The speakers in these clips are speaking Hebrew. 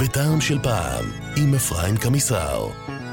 בטעם של פעם, עם אפרים קמיסר.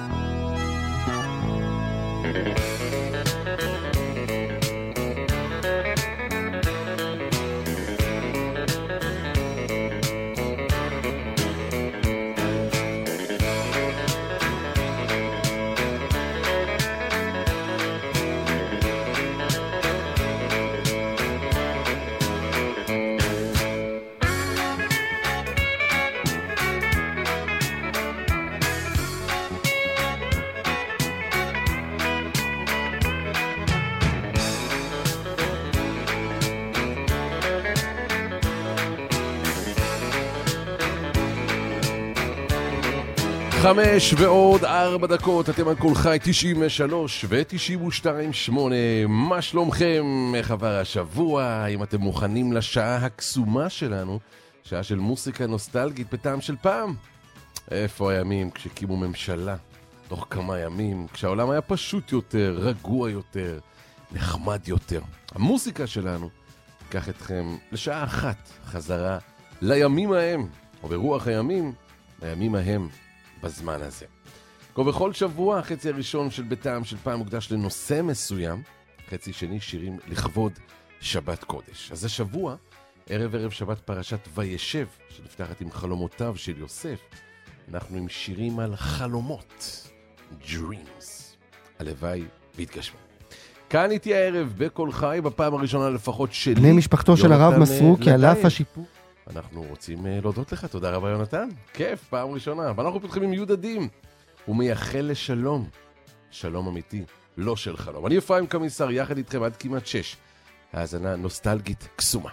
חמש ועוד 4 דקות, אתם על כל חי 93 ו-92.8. מה שלומכם? איך עבר השבוע? האם אתם מוכנים לשעה הקסומה שלנו? שעה של מוסיקה נוסטלגית בטעם של פעם? איפה הימים כשהקימו ממשלה? תוך כמה ימים, כשהעולם היה פשוט יותר, רגוע יותר, נחמד יותר. המוסיקה שלנו תיקח אתכם לשעה אחת חזרה לימים ההם, או ברוח הימים, לימים ההם. בזמן הזה. ובכל שבוע, החצי הראשון של בטעם של פעם מוקדש לנושא מסוים, חצי שני שירים לכבוד שבת קודש. אז השבוע, ערב שבת פרשת וישב, שנפתחת עם חלומותיו של יוסף, אנחנו עם שירים על חלומות, dreams, הלוואי והתגשמו. כאן איתי הערב בכל חי, בפעם הראשונה לפחות שלי. בני משפחתו של הרב מסרו כי על אף השיפור. אנחנו רוצים להודות לך, תודה רבה יונתן, כיף, פעם ראשונה, ואנחנו פותחים עם יהודה דים, הוא מייחל לשלום, שלום אמיתי, לא של חלום. אני אפרים קמיסר, יחד איתכם עד כמעט 6, האזנה נוסטלגית קסומה.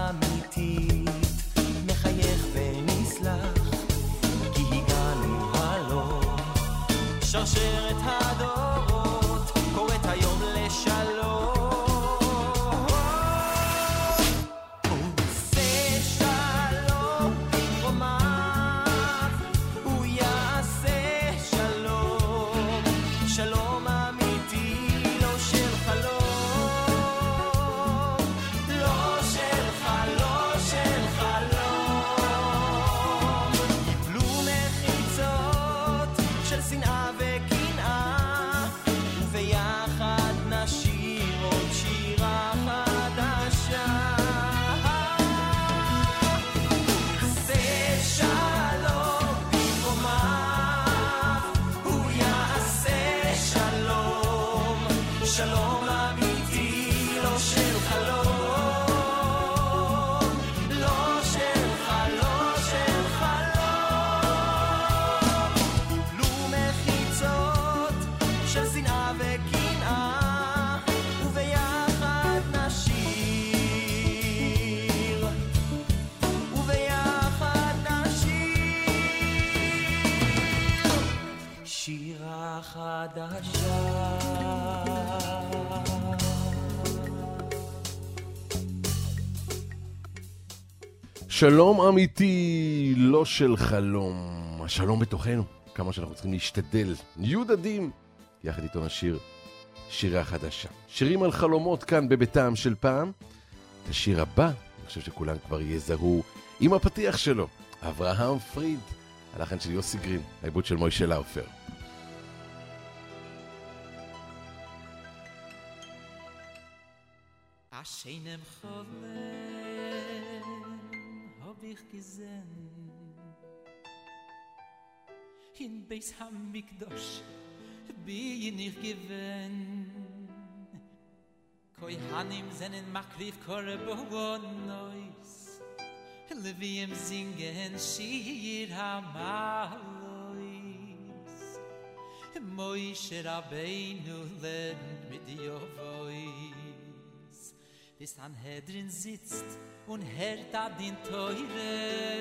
אמיתית מחייך ונסלח כי הגענו הלום שרשרת הדורות קוראת היום לשלום עושה שלום במרומיו הוא יעשה שלום שלום אמיתי לא של חלום לא של חלום של חלום יפלו מחיצות של שנאה וקנאה וביחד נשיר עוד שירה חדשה עושה שלום במרומיו הוא יעשה שלום שלום אמיתי לא של חלום לא של חלום של חלום יפלו מחיצות של שנאה וקנאה וביחד נשיר וביחד נשיר שירה חדשה שלום אמיתי, לא של חלום. השלום בתוכנו, כמה שאנחנו צריכים להשתדל. יהודדים, יחד איתו נשיר שירה חדשה. שירים על חלומות כאן בביתם של פעם. השיר הבא, אני חושב שכולם כבר יזהו עם הפתיח שלו. אברהם פריד, הלחן של יוסי גרין, העיבוד של מוישה לאופר. Scheinem Cholem hab ich gesehen in Beis Hamikdash bin ich gewesen Kohanim zenen makriv korbonos Levim singen shir hamalois Moishe Rabbeinu lernt mit Yovois Bis Sanhedrin sitzt und hört ab den Teure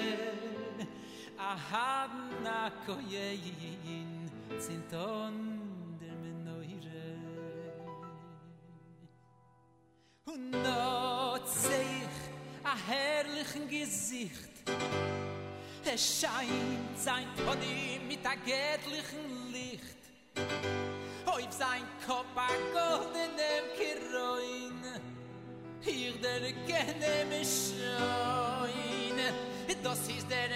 Ahadna koyein zinton der Menoire Und not sich a herrlichen Gesicht scheint sein Pony mit a göttlichen Licht Auf sein Kopf a goldenem Kiroin Hier der kenne mich schon Das ist der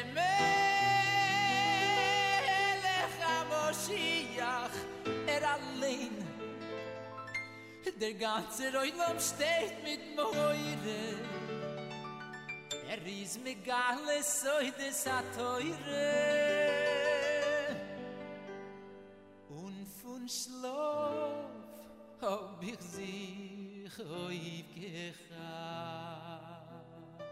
Melech HaMoshiach allein Der ganze Olam steht mit Moire ist megale soides a teure Und von Schlaf hab ich sich oiv gehabt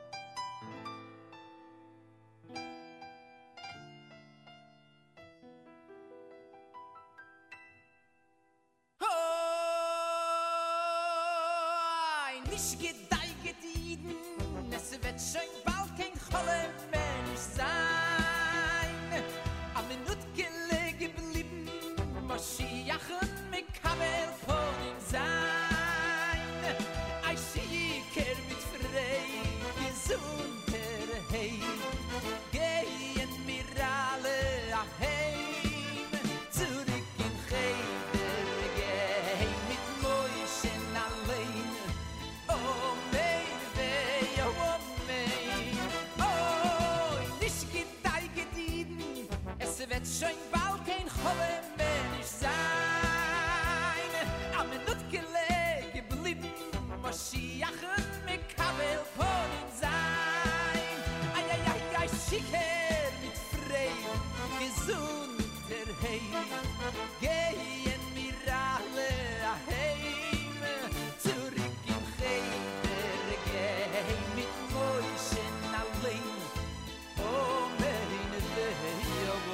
Nicht gedeiget Iden, es wird schon bald kein Cholem Mensch sein. A Minut gelegen geblieben, Moschiach und Mekabel von ihm sein. Ein Schicker mit frei, Gesundheit, gehen wir alle heim, zurück in Cheder, gehen mit Moischen allein. Oh, mein Weh, oh, mein, oh, nicht gedeiget Iden, es wird schon bald kein Cholem Mensch sein. Am Minut gelegen geblieben, Moschiach und Mekabel von ihm sein. Ai, ai, ai, ai, Schicker mit frei, gesunder Heim, gehen wir alle heim, zurück in Cheder, gehen mit Moischen allein. Oh, meine Weh, oh,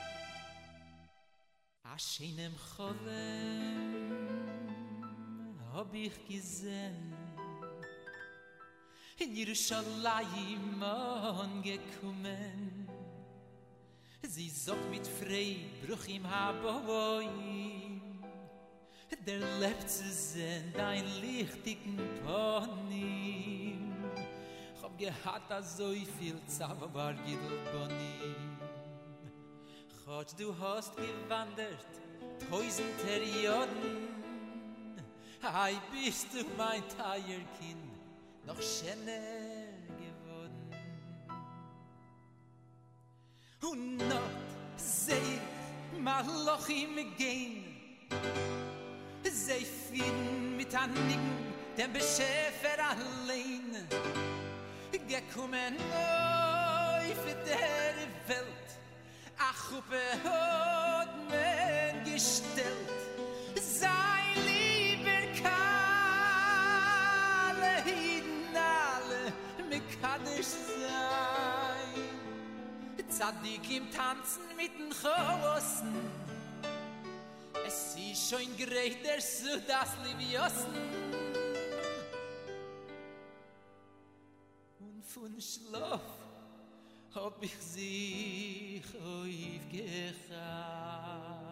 Scheinem Cholem hab ich gesehen. In Jerusalem angekommen. Sie sagt mit Freibruch im Haboim, der lebt zu sehen, dein lichtigen Ponim. Ich hab gehad so viel Zauber Gidl-Bonim. Gott, du hast gewandert 1000 Perioden. Ei, bist du mein Teierkind, noch schöner geworden. Und noch seh Malochim gehen, sie finden mit Anliegen den Beschäfer allein. Gekommen neu für der Welt, ach, Huppe hat man gestellt. Sein lieber Kalle, Hiden alle, Mekadisch sein. Zadig im Tanzen mit den Chosen, es ist schon gerechter so das Liviosen. Und von Schlaf hab ich sich aufgehabt.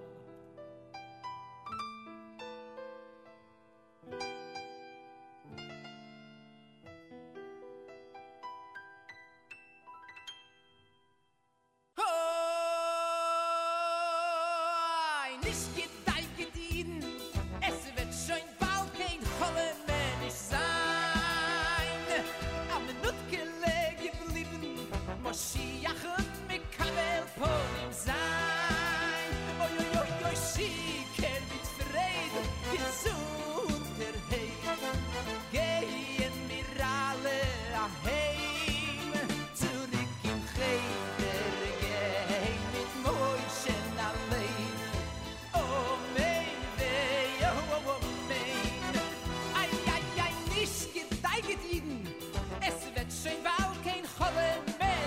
Nicht gedeiht ihnen, es wird schon bald kein Holländer sein. Am Minutgele geblieben, Moschiach und Mikael Polim sein. Oi, oi, oi, oi, Schicker mit Frieden, Gesundheit. Gehen wir alle heim, zurück im Cheder, gehen mit Mäuschen allein. Oh, mein Weh, oh, oh, oh, mein. Ei, ei, ei, nicht gedeiht ihnen, es wird schon bald kein Holländer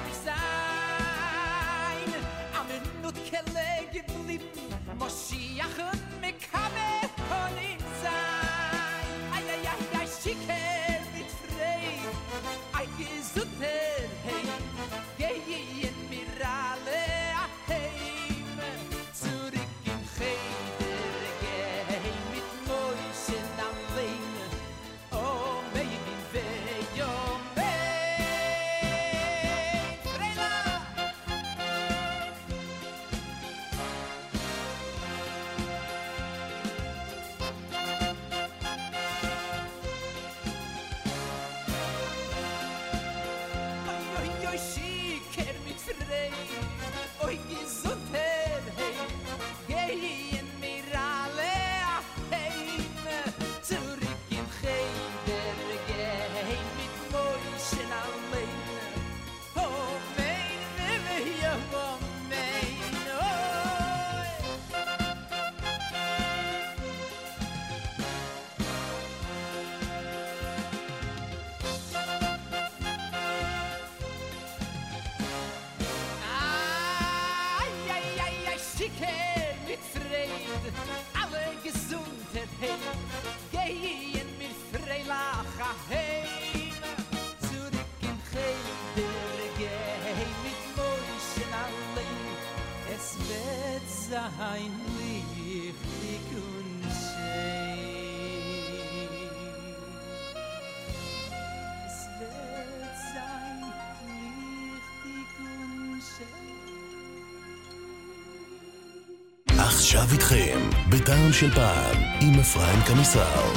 sein. Am Minutgele geblieben, Moschiach und Mekabe von ihm sein. Ei, ei, ei, ei, Schicker mit Frieden, ei, Gesundheit, hey, gehen wir alle heim, zurück im Cheder, gehen mit Mäuschen allein. Oh, mein Weh, oh, mein Freila. Oi, oi, oi, Schicker mit Frieden, oi, Gesundheit, hey, gehen wir alle heim, zurück im Cheder, gehen mit Mäuschen allein. Oh, mein Weh, oh, mein, oi. Ai, ai, ai, ai, Schicker mit Frieden, alle Gesundheit, hey, gehen mit Freilach heim, zurück im Cheder, gehen mit Mäuschen allein. Es wird sein lichtig und schön. Es wird sein lichtig und schön. עכשיו איתכם, בטעם של פעם, עם אפרים קמיסר.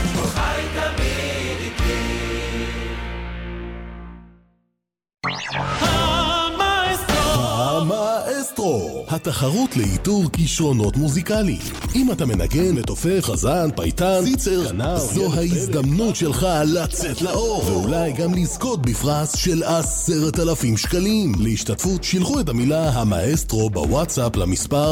המאסטרו, התחרות לאיתור כישרונות מוזיקליים. אם אתה מנגן, מתופף, חזן, פייטן, ציצר, כנר, זו ההזדמנות שלך לצאת לאור, ואולי גם לזכות בפרס של 10,000 שקלים. להשתתפות שילחו את המילה המאסטרו בוואטסאפ למספר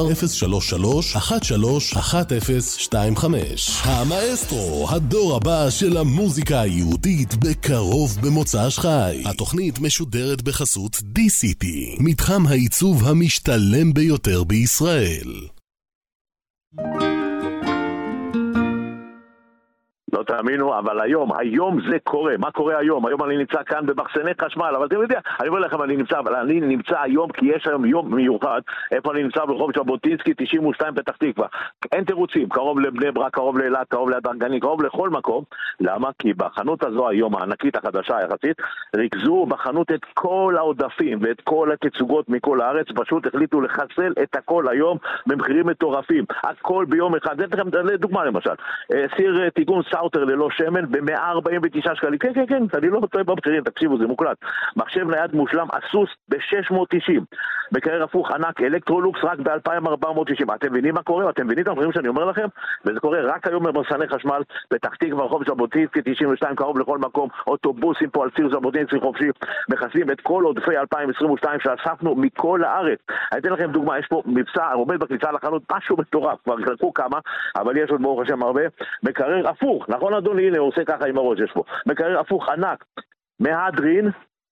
033-131025. המאסטרו, הדור הבא של המוזיקה היהודית, בקרוב במוצ"ש חי. התוכנית משודרת בחסות DCT, מתחם העיצוב המשתלם ביותר בישראל. לא תאמינו, אבל היום זה קורה. מה קורה היום? היום אני נמצא כאן במחסני חשמל, אבל אתם יודעים, אני אומר לכם, אני נמצא היום, כי יש היום יום מיוחד, איפה אני נמצא ברחוב ז'בוטינסקי 92 פתח תקווה. אין תירוצים, קרוב לבני ברק, קרוב לאילת, קרוב ליד גנים, קרוב לכל מקום. למה? כי בחנות הזו היום, הענקית החדשה יחסית, ריכזו בחנות את כל העודפים ואת כל התצוגות מכל הארץ, פשוט החליטו לחסל את הכל היום במחירים מטורפים. הכל ביום אחד. זה דוגמה למשל. סיר טיגון סאוטר ללא שמן ב-149 שקלים. כן, אני לא טועה במחירים, תקשיבו, זה מוקלט. מחשב נייד מושלם אסוס ב-690. מקרר הפוך ענק אלקטרולוקס רק ב-2460. אתם מבינים מה קורה? אתם מבינים את המחירים שאני אומר לכם? וזה קורה רק היום במחסני חשמל, פתח תקווה, רחוב ז'בוטינסקי 92, קרוב לכל מקום, אוטובוסים פה על ציר ז'בוטינסקי חופשי, מחסלים את כל עודפי 2022 שאספנו מכל הארץ. אני אתן לכם דוגמה, יש פה מבצע, עומד בכניסה לחנות, משהו מטורף, כבר חלקו כמה, אבל יש עוד ברוך השם הרבה. מקרר הפוך, נכון אדוני, הנה הוא עושה ככה עם הראש, יש פה. מקרר הפוך ענק, מהדרין,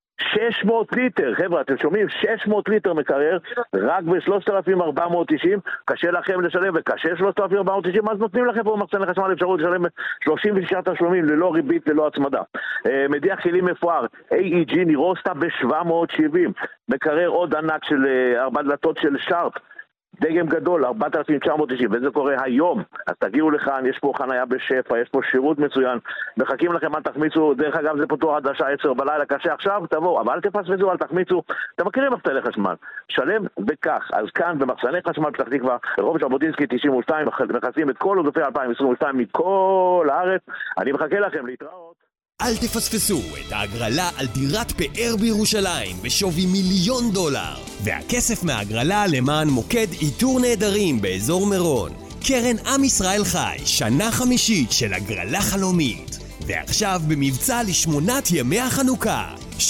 600 ליטר, חבר'ה, אתם שומעים? 600 ליטר מקרר, רק ב-3,490, קשה לכם לשלם, וקשה 3,490, אז נותנים לכם פה במחסני חשמל אפשרות לשלם 36 תשלומים, ללא ריבית, ללא הצמדה. מדיח כלים מפואר, AEG נירוסטה ב-770, מקרר עוד ענק של 4 דלתות של שרפ, דגם גדול, 4,990, וזה קורה היום. אז תגיעו לכאן, יש פה חניה בשפע, יש פה שירות מצוין, מחכים לכם, אל תחמיצו, דרך אגב זה פתוח עד השעה 10 בלילה, קשה עכשיו, תבואו, אבל אל תפספסו, אל תחמיצו, אתם מכירים מחסני חשמל, שלם וכך. אז כאן במחסני חשמל פתח תקווה, רחוב ז'בוטינסקי 92, מכסים את כל עודפי 2022 מכל הארץ, אני מחכה לכם, להתראות. אל תפספסו את ההגרלה על דירת פאר בירושלים בשווי $1,000,000 והכסף מההגרלה למען מוקד איתור נהדרים באזור מירון. קרן עם ישראל חי, שנה חמישית של הגרלה חלומית, ועכשיו במבצע לשמונת ימי החנוכה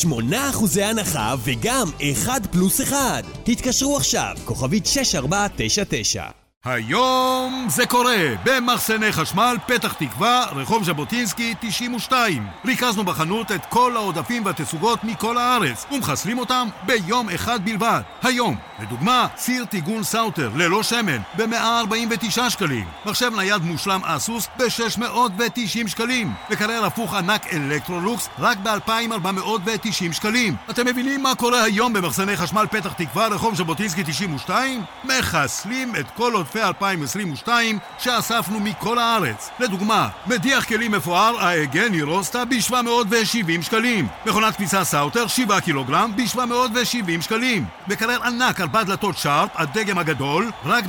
8% הנחה וגם 1+1. התקשרו עכשיו, כוכבית 6499. היום זה קורה במחסני חשמל פתח תקווה, רחוב ז'בוטינסקי 92. ריכזנו בחנות את כל העודפים והתצוגות מכל הארץ ומחסלים אותם ביום אחד בלבד. היום, לדוגמה, סיר טיגון סאוטר ללא שמן ב-149 שקלים, מחשב נייד מושלם אסוס ב-690 שקלים, מקרר הפוך ענק אלקטרולוקס רק ב-2,490 שקלים. אתם מבינים מה קורה היום במחסני חשמל פתח תקווה, רחוב ז'בוטינסקי 92? מחסלים את כל עודפי 2022 שאספנו מכל הארץ. לדוגמה, מדיח כלים מפואר AEG נירוסטה ב-770 שקלים, מכונת כביסה סאוטר 7 קילוגרם ב-770 שקלים, מקרר ענק 4 דלתות שרפ הדגם הגדול רק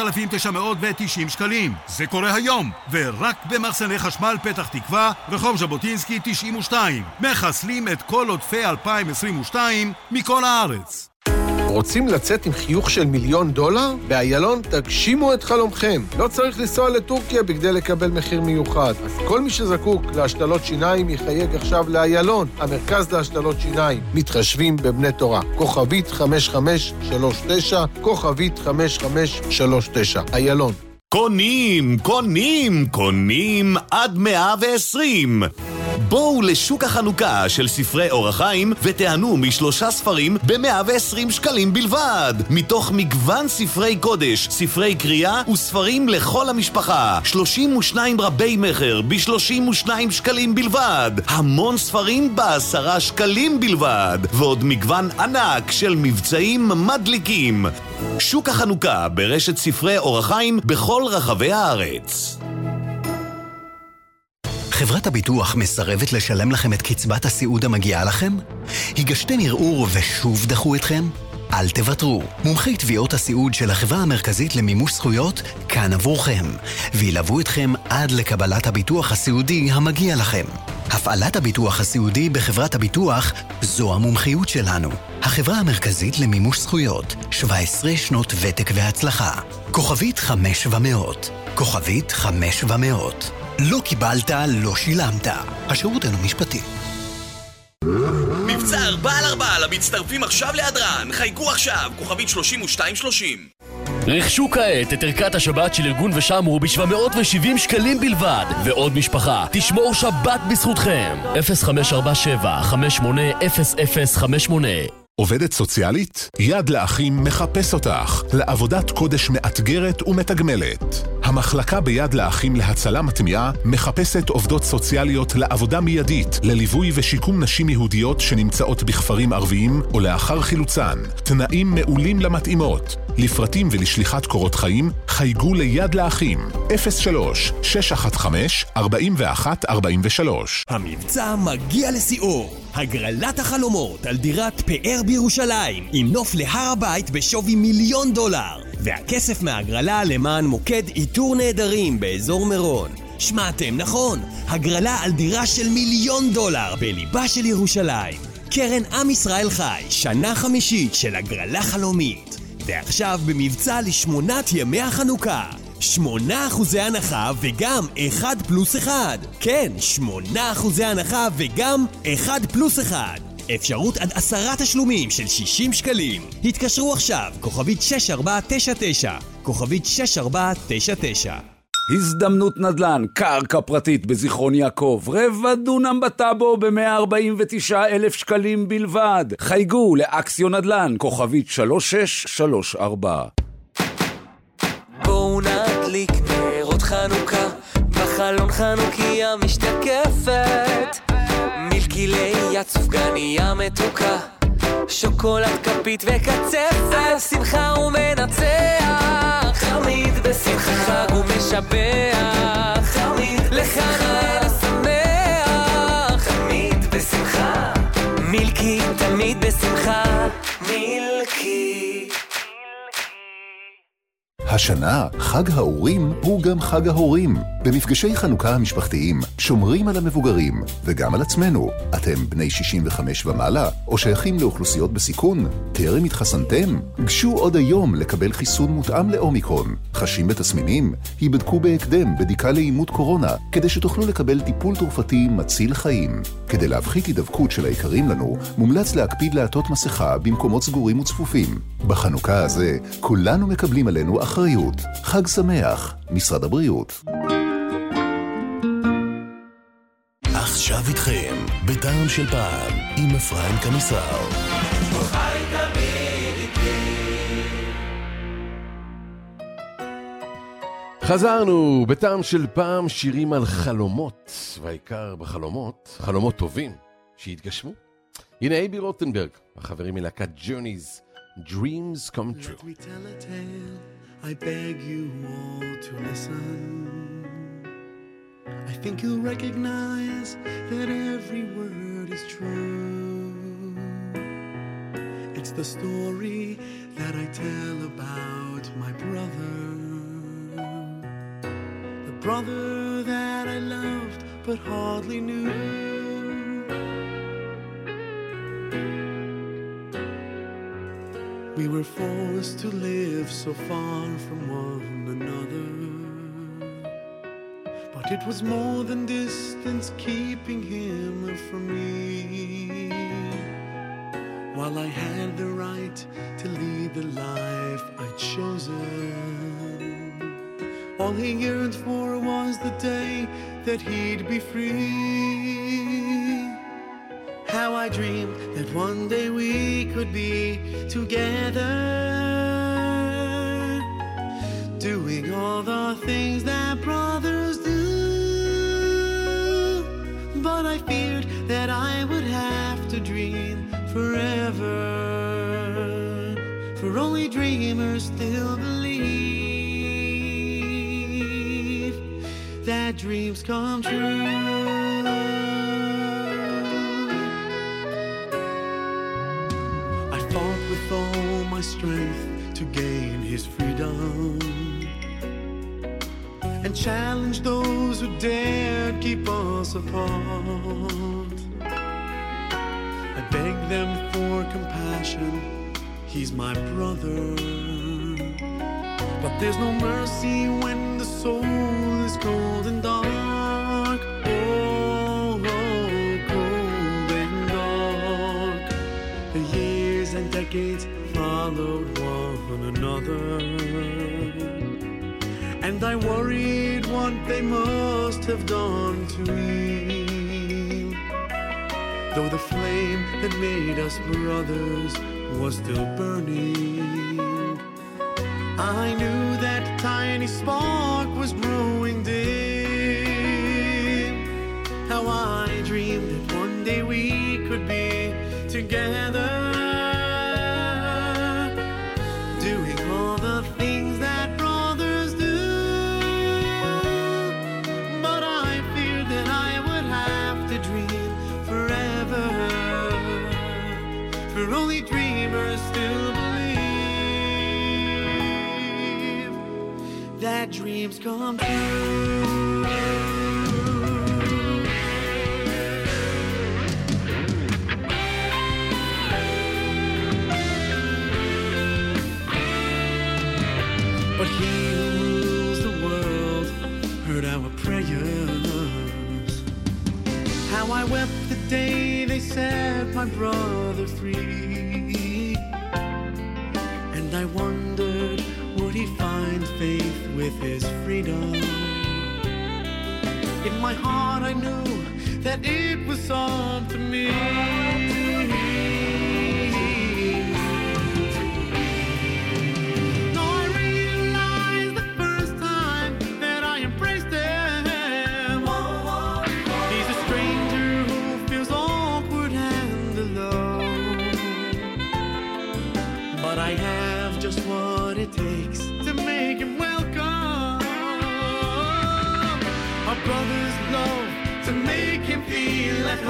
ב-4,990 שקלים. זה קורה היום ורק במחסני חשמל פתח תקווה, רחוב ז'בוטינסקי 92. מחסלים את כל עודפי 2022 מכל הארץ. רוצים לצאת עם חיוך של $1,000,000? באיילון תגשימו את חלומכם. לא צריך לנסוע לטורקיה בכדי לקבל מחיר מיוחד. אז כל מי שזקוק להשתלות שיניים יחייג עכשיו לאיילון, המרכז להשתלות שיניים. מתחשבים בבני תורה. כוכבית 5539, כוכבית 5539. איילון. קונים עד 120. בואו לשוק החנוכה של ספרי אור החיים ותענו מ3 ספרים ב-120 שקלים בלבד, מתוך מגוון ספרי קודש, ספרי קריאה וספרים לכל המשפחה. 32 רבי מחר ב-32 שקלים בלבד, המון ספרים ב10 שקלים בלבד, ועוד מגוון ענק של מבצעים מדליקים. שוק החנוכה ברשת ספרי אור החיים בכל רחבי הארץ. חברת הביטוח מסרבת לשלם לכם את קצבת הסיעוד המגיעה לכם? הגשתם ערעור ושוב דחו אתכם? אל תוותרו. מומחי תביעות הסיעוד של החברה המרכזית למימוש זכויות כאן עבורכם, וילוו אתכם עד לקבלת הביטוח הסיעודי המגיע לכם. הפעלת הביטוח הסיעודי בחברת הביטוח זו המומחיות שלנו. החברה המרכזית למימוש זכויות, 17 שנות ותק והצלחה. כוכבית 500. כוכבית 500. לא קיבלת, לא שילמת. השירות אינו משפטי. מבצע 4/4 למצטרפים עכשיו להדרן. חייגו עכשיו, כוכבית 3230. רכשו כעת את ערכת השבת של ארגון ושמרו ב-770 שקלים בלבד, ועוד משפחה תשמור שבת בזכותכם. 0547-580058. עובדת סוציאלית? יד לאחים מחפש אותך לעבודת קודש מאתגרת ומתגמלת. המחלקה ביד לאחים להצלה מטמיעה מחפשת עובדות סוציאליות לעבודה מיידית, לליווי ושיקום נשים יהודיות שנמצאות בכפרים ערביים או לאחר חילוצן. תנאים מעולים למתאימות. לפרטים ולשליחת קורות חיים, חייגו ליד לאחים 03-615-4143. המבצע מגיע לסיאור. הגרלת החלומות על דירת פאר בירושלים עם נוף להר הבית בשווי $1,000,000 והכסף מהגרלה למען מוקד איתור נהדרים באזור מירון. שמעתם נכון, הגרלה על דירה של $1,000,000 בליבה של ירושלים. קרן עם ישראל חי, שנה 5 של הגרלה חלומית. ועכשיו במבצע ל8 ימי החנוכה 8% הנחה וגם 1+1. כן, 8% הנחה וגם 1+1. אפשרות עד 10 תשלומים של 60 שקלים. התקשרו עכשיו, כוכבית 6499, כוכבית 6499. הזדמנות נדל"ן, קרקע פרטית בזיכרון יעקב, 1/4 דונם בטאבו ב149,000 שקלים בלבד. חייגו לאקסיון נדל"ן, כוכבית 3634. בואו נדליק נרות חנוכה, בחלון חנוכיה משתקפת, מילקי ליד סופגניה מתוקה, שוקולד כפית וקצפת, שמחה ומנצח, תמיד בשמחה, חג ומשבח, תמיד לחיים לשמח, תמיד בשמחה, מילקי תמיד בשמחה, מילקי. השנה, חג האורים הוא גם חג ההורים. במפגשי חנוכה המשפחתיים שומרים על המבוגרים וגם על עצמנו. אתם בני 65 ומעלה או שייכים לאוכלוסיות בסיכון? טרם התחסנתם? גשו עוד היום לקבל חיסון מותאם לאומיקרון. חשים בתסמינים? היבדקו בהקדם בדיקה לאימות קורונה כדי שתוכלו לקבל טיפול תרופתי מציל חיים. כדי להפחית הידבקות של היקרים לנו, מומלץ להקפיד לעטות מסכה במקומות סגורים וצפופים. בחנוכה הזה כולנו מקבלים עלינו אחריות. חג שמח, משרד הבריאות. עכשיו איתכם, בטעם של פעם, עם אפרים קמיסר. חזרנו, בטעם של פעם, שירים על חלומות, והעיקר בחלומות, חלומות טובים שהתגשמו. הנה אייבי רוטנברג, החברים מלהקת Journeys, Dreams Come True. Let me tell a tale, I beg you all to listen. I think you'll recognize that every word is true. It's the story that I tell about my brother, the brother that I loved but hardly knew. We were forced to live so far from one another, but it was more than distance keeping him from me. While I had the right to lead the life I'd chosen, all he yearned for was the day that he'd be free. How I dreamed that one day we could be together, doing all the things that brothers do. But I feared that I would have to dream forever, for only dreamers still believe that dreams come true. With all my strength to gain his freedom, and challenge those who dared keep us apart. I beg them for compassion, he's my brother, but there's no mercy when the soul is cold and dark. Oh, cold and dark. The years and decades followed one another, and I worried what they must have done to me. Though the flame that made us brothers was still burning, I knew that tiny spark was growing dim. How I dreamed that one day we could be together, doing all the things that brothers do. But I feared that I would have to dream forever, for only dreamers still believe that dreams come true. But he who rules the world heard our prayers. How I wept the day they set my brother free. And I wondered, would he find faith with his freedom? In my heart I knew that it was up to me. I have just what it takes to make him welcome. A brother's love to make him feel at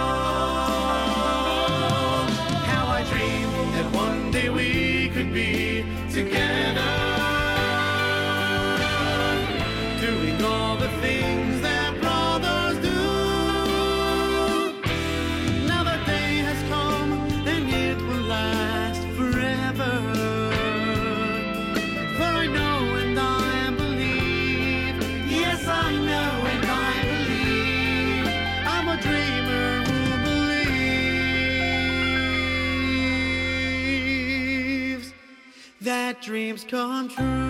home. How I dreamed that one day we could be together, doing all the things that brothers do. Now the day has come and it will last forever. For I know and I believe, yes I know and I believe, I'm a dreamer who believes that dreams come true.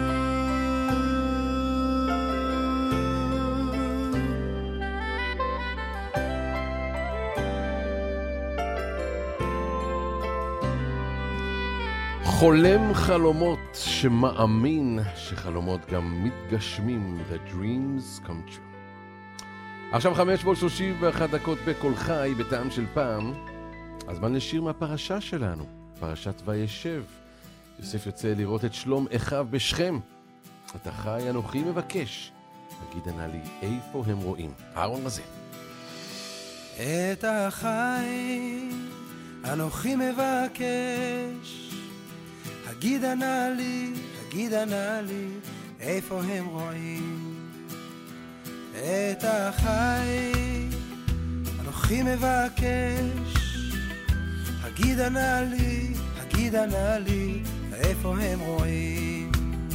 חולם חלומות שמאמין שחלומות גם מתגשמים. The dreams come true. עכשיו 5:31 בכל חי בטעם של פעם. הזמן לשיר מהפרשה שלנו, פרשת וישב. יוסף יוצא לראות את שלום אחיו בשכם. אתה חי אנוכי מבקש, תגיד ענה לי איפה הם רואים. אהרון מזה. את החי אנוכי מבקש, הגיד ענה לי, איפה הם רואים? את החי אנוכי מבקש, הגיד ענה לי, איפה הם רואים?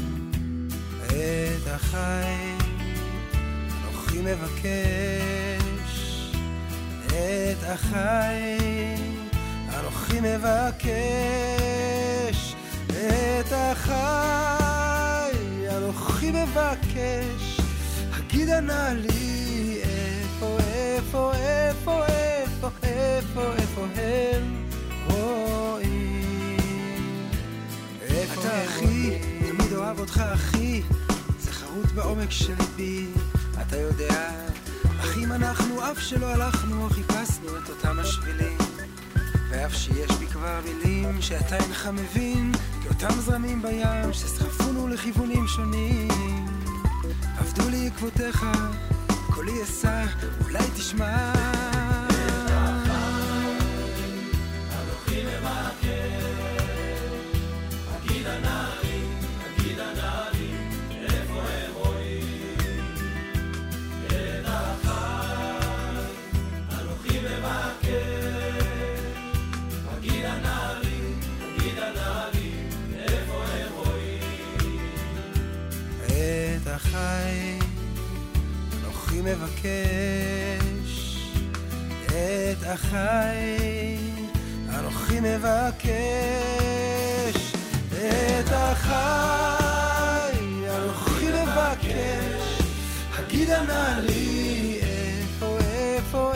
את החי אנוכי מבקש, את החי אנוכי מבקש, את החי אנוכי מבקש, הגיד ענה לי איפה הם רואים? אתה אחי, תמיד אוהב אותך אחי, זה חרוט בעומק של ליבי. אתה יודע, אחים אנחנו, אף שלא הלכנו או חיפשנו את אותם השבילים, ואף שיש בי כבר מילים שאתה אינך מבין, כאותם זרמים בים שסחפונו לכיוונים שונים. עבדו לי עקבותיך, קולי אסע, אולי תשמע. אנוכי מבקש, הגיד ענה לי, איפה הם רואים? את החי, אנוכי מבקש, הגיד ענה לי, איפה הם רואים? את החי אנוכי מבקש, את החי אנוכי מבקש, את החי אנוכי מבקש, הגיד ענה לי איפה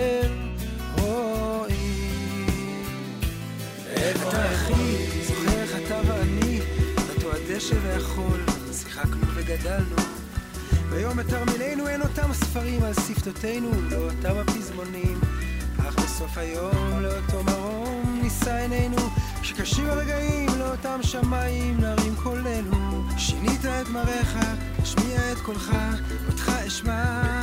הם רואים? אתה אחי, זוכר איך והחול, שיחקנו וגדלנו. ביום בתרמילנו אין אותם ספרים על שפתותינו, לא אותם הפזמונים, אך בסוף היום לאותו מרום נישא עינינו. כשקשים הרגעים לאותם שמיים נרים קולנו. שינית את מראיך, השמיע את קולך, אותך אשמע.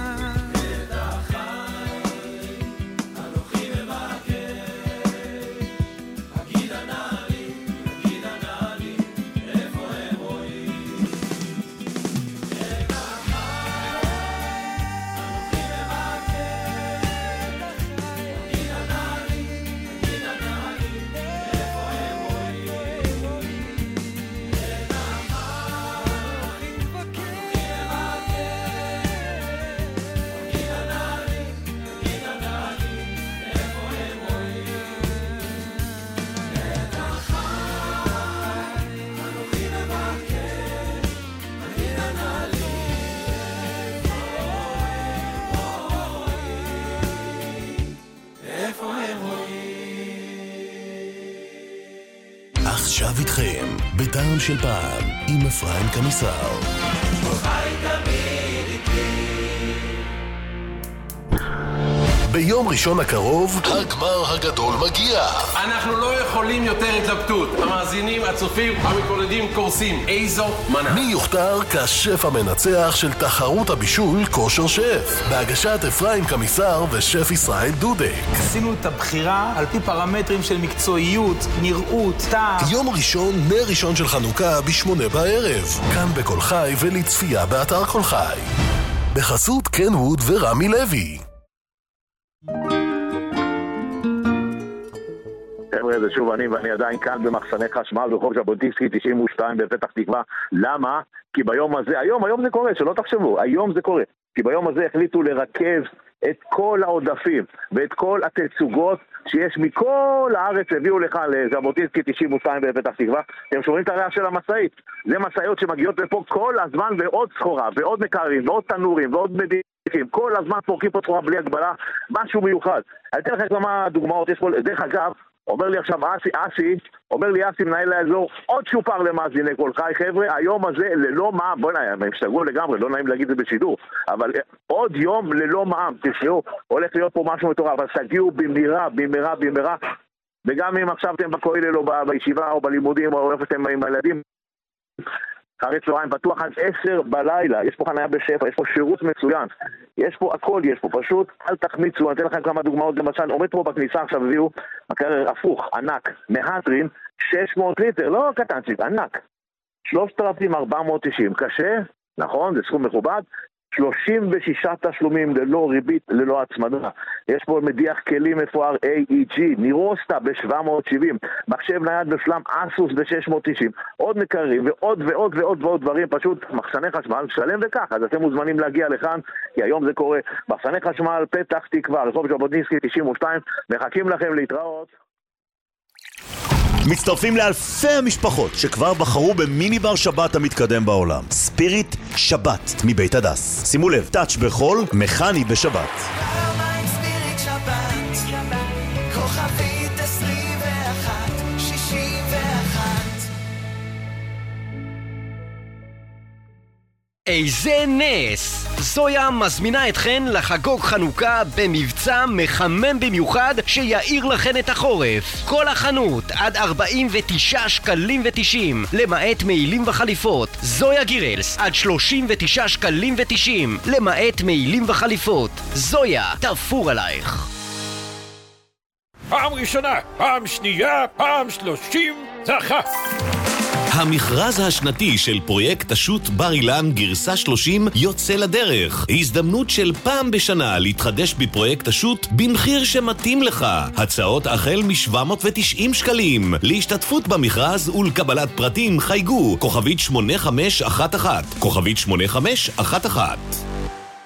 עכשיו איתכם, בטעם של פעם, עם אפרים קמיסר. ביום ראשון הקרוב, הגמר הגדול מגיע. אנחנו לא יכולים יותר התלבטות. המאזינים, הצופים, המתמודדים קורסים. איזו מנה? מי יוכתר כשף המנצח של תחרות הבישול כושר שף? בהגשת אפרים קמיסר ושף ישראל דודק. עשינו את הבחירה על פי פרמטרים של מקצועיות, נראות, טעם. יום ראשון, נר ראשון של חנוכה ב8 בערב. כאן בכל חי ולצפייה באתר כל חי. בחסות קן ווד ורמי לוי. חבר'ה, זה שוב אני, ואני עדיין כאן במחסני חשמל ברחוב ז'בוטינסקי 92 בפתח תקווה. למה? כי ביום הזה, היום זה קורה, שלא תחשבו, היום זה קורה. כי ביום הזה החליטו לרכז את כל העודפים ואת כל התצוגות שיש מכל הארץ, הביאו לך לז'בוטינסקי 92 בפתח תקווה. אתם שומעים את הריח של המשאית? זה משאיות שמגיעות לפה כל הזמן, ועוד סחורה, ועוד מקרים, ועוד תנורים, ועוד מדיחים. כל הזמן פורקים פה סחורה בלי הגבלה, משהו מיוחד. אני אתן לכם כמה דוגמאות, יש פה, דרך אגב, אומר לי עכשיו אסי, מנהל האזור, עוד שופר למאזיני כל חי, חבר'ה, היום הזה ללא מע"מ, בואי נהיה, הם השתגעו לגמרי, לא נעים להגיד את זה בשידור, אבל עוד יום ללא מע"מ, תשמעו, הולך להיות פה משהו מטורף, אבל תגיעו במהרה, וגם אם עכשיו אתם בכולל או בישיבה או בלימודים או איפה אתם עם הילדים, אחרי צהריים פתוח עד 10 בלילה, יש פה חניה בשפע, יש פה שירות מצוין, יש פה הכל, יש פה פשוט, אל תחמיצו, אני אתן לכם כמה דוגמאות, למשל, עומד פה בכניסה עכשיו, הביאו מקרר הפוך, ענק, מהטרין, 600 ליטר, לא קטנצ'יק, ענק, 3,490, קשה, נכון, זה סכום מכובד, 36 תשלומים ללא ריבית, ללא הצמדה. יש פה מדיח כלים מפואר AEG, נירוסטה ב-770, מחשב נייד בשלם אסוס ב-690, עוד מקררים ועוד דברים, פשוט מחסני חשמל, שלם וכך, אז אתם מוזמנים להגיע לכאן, כי היום זה קורה. מחסני חשמל, פתח תקווה, רחוב ז'בוטינסקי 92, מחכים לכם להתראות. מצטרפים לאלפי המשפחות שכבר בחרו במיני בר שבת המתקדם בעולם. ספיריט שבת מבית הדס. שימו לב, טאץ' בחול, מכני בשבת. ספיריט שבת, כוכבית 2161. איזה נס! זויה מזמינה אתכן לחגוג חנוכה במבצע מחמם במיוחד שיעיר לכן את החורף. כל החנות עד 49 שקלים ו90, למעט מעילים וחליפות. זויה גירלס עד 39 שקלים ו90, למעט מעילים וחליפות. זויה, תפור עלייך. פעם ראשונה, פעם שנייה, פעם 30, זכה! המכרז השנתי של פרויקט השו"ת בר אילן גרסה 30 יוצא לדרך. הזדמנות של פעם בשנה להתחדש בפרויקט השו"ת במחיר שמתאים לך. הצעות החל מ-790 שקלים. להשתתפות במכרז ולקבלת פרטים חייגו כוכבית 8511, כוכבית 8511.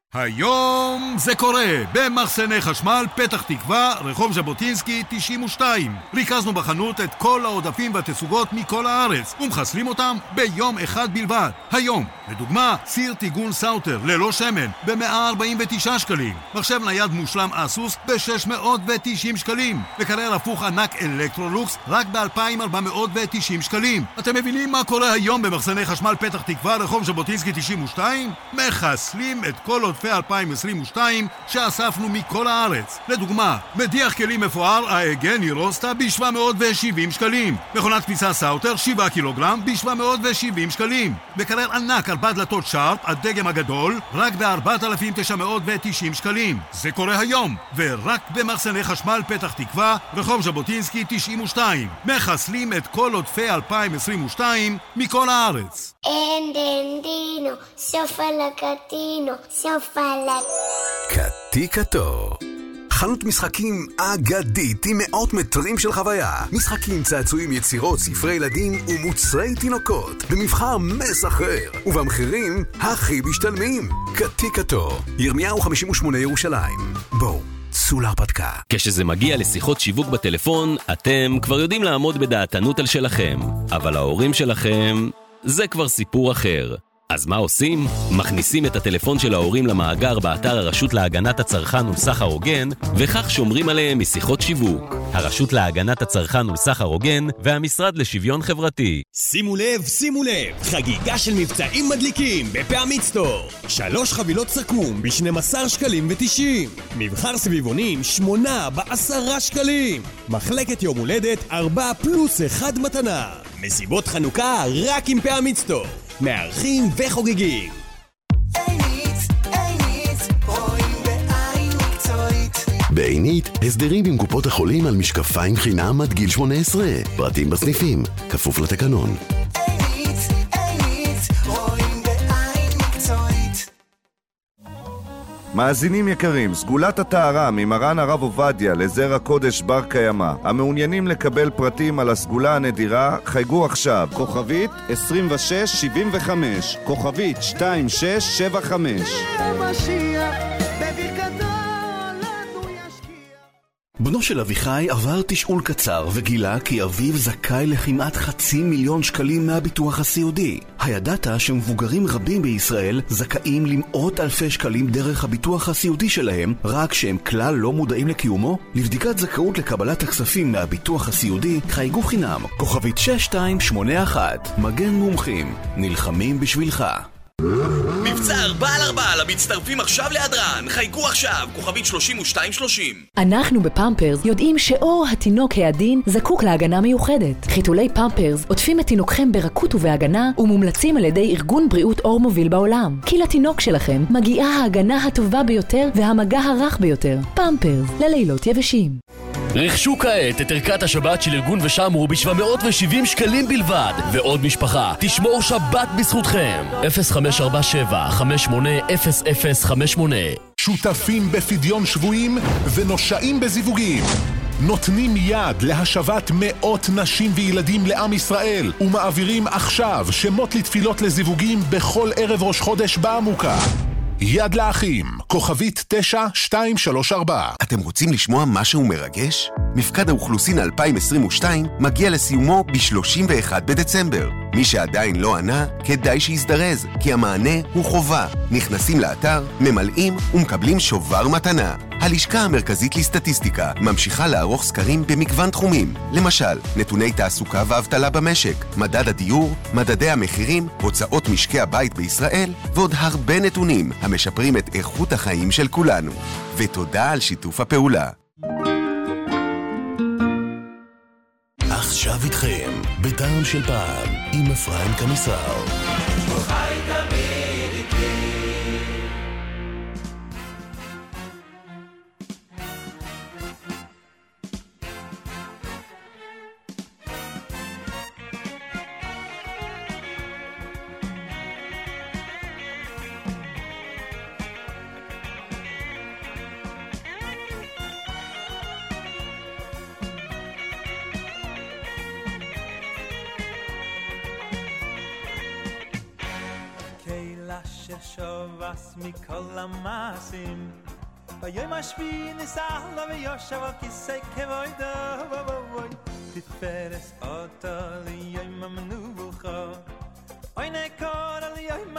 היום זה קורה במחסני חשמל, פתח תקווה, רחוב ז'בוטינסקי 92. ריכזנו בחנות את כל העודפים והתסוגות מכל הארץ ומחסלים אותם ביום אחד בלבד. היום, לדוגמה, סיר טיגון סאוטר ללא שמן ב-149 שקלים, מחשב נייד מושלם אסוס ב-690 שקלים, וקרר הפוך ענק אלקטרולוקס רק ב-2,490 שקלים. אתם מבינים מה קורה היום במחסני חשמל, פתח תקווה, רחוב ז'בוטינסקי 92? מחסלים את כל עודפי 2022 שאספנו מכל הארץ. לדוגמה, מדיח כלים מפואר האגן אירוסטה ב-770 שקלים, מכונת כביסה סאוטר 7 קילוגרם ב-770 שקלים, מקרר ענק 4 דלתות שרפ הדגם הגדול רק ב-4,990 שקלים. זה קורה היום, ורק במחסני חשמל, פתח תקווה, רחוב ז'בוטינסקי 92. מחסלים את כל עודפי 2022 מכל הארץ. אנדנדינו, סוף על הקטינו, סוף על קטיקתו. חנות משחקים אגדית עם מאות מטרים של חוויה. משחקים, צעצועים, יצירות, ספרי ילדים ומוצרי תינוקות במבחר מסחרר ובמחירים הכי משתלמים. קטיקתו, ירמיהו 58 ירושלים. בואו, צאו להרפתקה. כשזה מגיע לשיחות שיווק בטלפון, אתם כבר יודעים לעמוד בדעתנות על שלכם, אבל ההורים שלכם זה כבר סיפור אחר. אז מה עושים? מכניסים את הטלפון של ההורים למאגר באתר הרשות להגנת הצרכן ולסחר הוגן, וכך שומרים עליהם משיחות שיווק. הרשות להגנת הצרכן ולסחר הוגן והמשרד לשוויון חברתי. שימו לב, שימו לב, חגיגה של מבצעים מדליקים בפעמית סטור. 3 חבילות סכו"ם ב-12 שקלים ו90. מבחר סביבונים 8 ב10 שקלים. מחלקת יום הולדת 4 פלוס 1 מתנה. מסיבות חנוכה רק עם פעמית סטור. מארחים וחוגגים. בעינית, הסדרים עם קופות החולים על משקפיים חינם עד גיל 18. פרטים בסניפים, כפוף לתקנון. מאזינים יקרים, סגולת הטהרה ממרן הרב עובדיה לזרע קודש בר קיימא. המעוניינים לקבל פרטים על הסגולה הנדירה, חייגו עכשיו. כוכבית 2675, כוכבית 2675. בנו של אביחי עבר תשאול קצר וגילה כי אביו זכאי לכמעט 500,000 שקלים מהביטוח הסיעודי. הידעת שמבוגרים רבים בישראל זכאים למאות אלפי שקלים דרך הביטוח הסיעודי שלהם, רק שהם כלל לא מודעים לקיומו? לבדיקת זכאות לקבלת הכספים מהביטוח הסיעודי חייגו חינם, כוכבית 6281. מגן מומחים, נלחמים בשבילך. מבצע 4x4 למצטרפים עכשיו להדרן. חייגו עכשיו, כוכבית 3230. אנחנו בפמפרס יודעים שאור התינוק העדין זקוק להגנה מיוחדת. חיתולי פמפרס עוטפים את תינוקכם ברכות ובהגנה ומומלצים על ידי ארגון בריאות אור מוביל בעולם. כי לתינוק שלכם מגיעה ההגנה הטובה ביותר והמגע הרך ביותר. פמפרס, ללילות יבשים. רכשו כעת את ערכת השבת של ארגון ושמרו ב-770 שקלים בלבד, ועוד משפחה תשמור שבת בזכותכם. 0547-580058. שותפים בפדיון שבויים ונושאים בזיווגים. נותנים יד להשבת מאות נשים וילדים לעם ישראל, ומעבירים עכשיו שמות לתפילות לזיווגים בכל ערב ראש חודש בעמוקה. יד לאחים, כוכבית 9234. אתם רוצים לשמוע משהו מרגש? מפקד האוכלוסין 2022 מגיע לסיומו ב-31 בדצמבר. מי שעדיין לא ענה, כדאי שיזדרז, כי המענה הוא חובה. נכנסים לאתר, ממלאים ומקבלים שובר מתנה. הלשכה המרכזית לסטטיסטיקה ממשיכה לערוך סקרים במגוון תחומים. למשל, נתוני תעסוקה ואבטלה במשק, מדד הדיור, מדדי המחירים, הוצאות משקי הבית בישראל, ועוד הרבה נתונים המשפרים את איכות החיים של כולנו. ותודה על שיתוף הפעולה. עכשיו איתכם, בטעם של פעם, עם אפרים קמיסר. ששובס מכל המעשים ביום השביעי ניסה לו ויושב על כיסא כבודו תפרס אותו ליום המנוחה אוי נקור ליום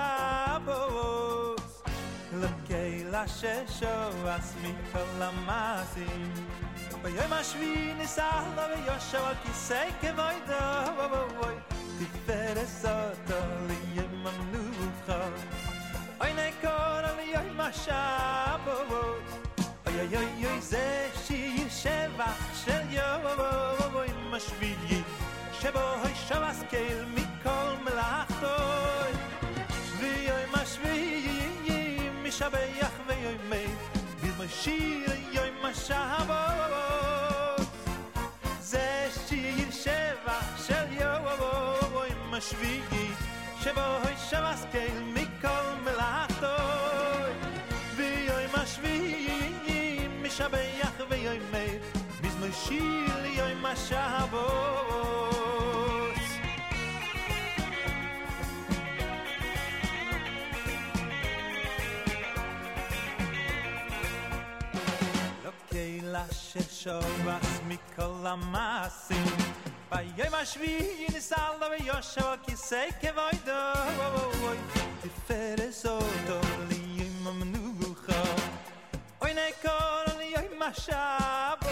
השבת לקהילה ששובס מכל המעשים ביום השביעי ניסה לו ויושב על כיסא כבודו תפרס אותו ליום המנוחה אוי נקור ליום השבת אוי אוי אוי אוי זה שיר שבח של יום השביעי שבו שבס קהיל מכל מלאכתו ויום השביעי משבח ויומי בזמן שיר יום השבת זה שיר שבח של יום השביעי שבו שבס קהיל מכל מלאכתו ויום השביעי משבח ויומי בזמן שיר יום השבת קהילה ששובס מכל המעשים ביום השביעי ניסה לו ויושב על כיסא כבודו תפרס אותו ליום המנוחה אוי נקור ליום השבת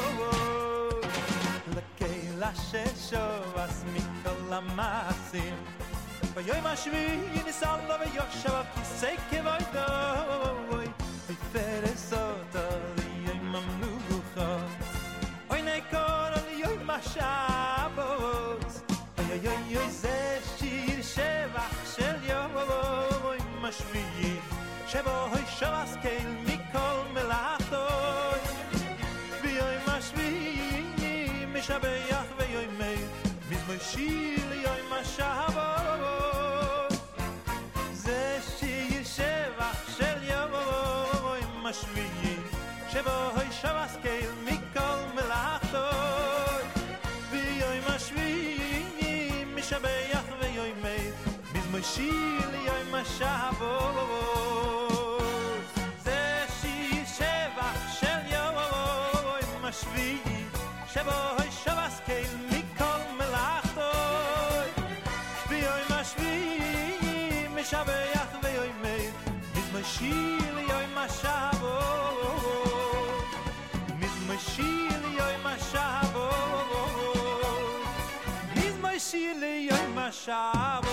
לקהילה ששובס מכל המעשים ביום השביעי ניסה לו ויושב על כיסא כבודו תפרס אותו ליום המנוחה אוי נקור ליום השבת אוי אוי אוי אוי זה שיר שבח של יום השביעי שבו שבס קהיל מכל מלאכתו ויום השביעי משבח ויומי מזמור שיר ליום השבת זה שיר שבח של יום השביעי שבו שבס קהיל מכל מלאכתו ויום השביעי משבח ויומי מזמור שיר ליום השבת זה שיר שבח של יום השביעי שבו שבס קהיל מכל מלאכתו ויום השביעי משבח ויומי מזמור שיר ליום השבת מזמור שיר ליום השבת מזמור שיר ליום השבת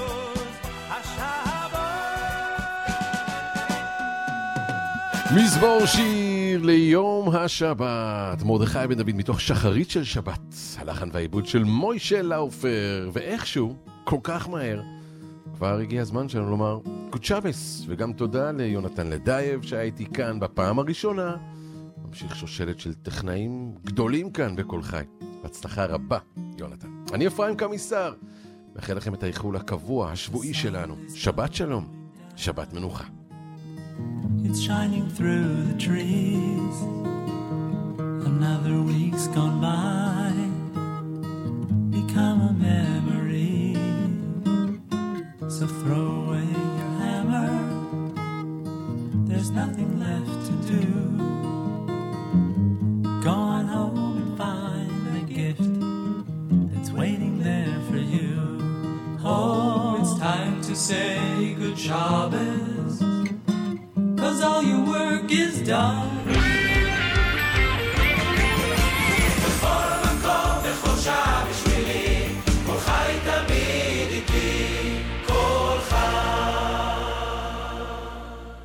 מזמור שיר ליום השבת, מרדכי בן דוד מתוך שחרית של שבת, הלחן והעיבוד של מוישה לאופר, ואיכשהו, כל כך מהר, כבר הגיע הזמן שלנו לומר גוד שבס, וגם תודה ליונתן לדייב שהייתי כאן בפעם הראשונה, ממשיך שושלת של טכנאים גדולים כאן בכל חי, בהצלחה רבה יונתן. אני אפרים קמיסר, מאחל לכם את האיחול הקבוע, השבועי שלנו, שבת שלום, שבת מנוחה. It's shining through the trees. Another week's gone by. Become a memory. So throw away your hammer. There's nothing left to do. Go on home and find the gift that's waiting there for you. Oh, it's time to say good Shabbos. 'Cause all your work is done.